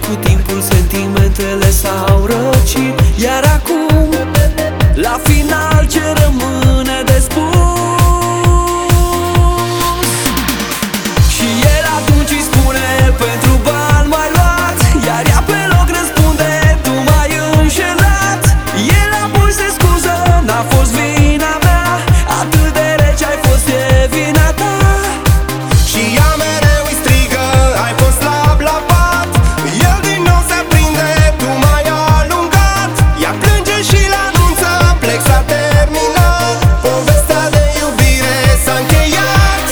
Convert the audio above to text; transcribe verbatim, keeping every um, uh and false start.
cu timpul sentimentele s-au răcit. Iar acum, la final, ce rămâne de spus? Și el atunci îi spune: pentru bani m-ai luat. Iar ea pe loc răspunde: tu m-ai înșelat. El apoi se scuză: n-a fost vina mea, atât de rece ai fost, e vina ta. Și ea mereu îi strigă: ai fost slab la pat. El din nou se aprinde: tu m-ai alungat. Ea plânge și l-anunță: plec, s-a terminat. Povestea de iubire s-a încheiat.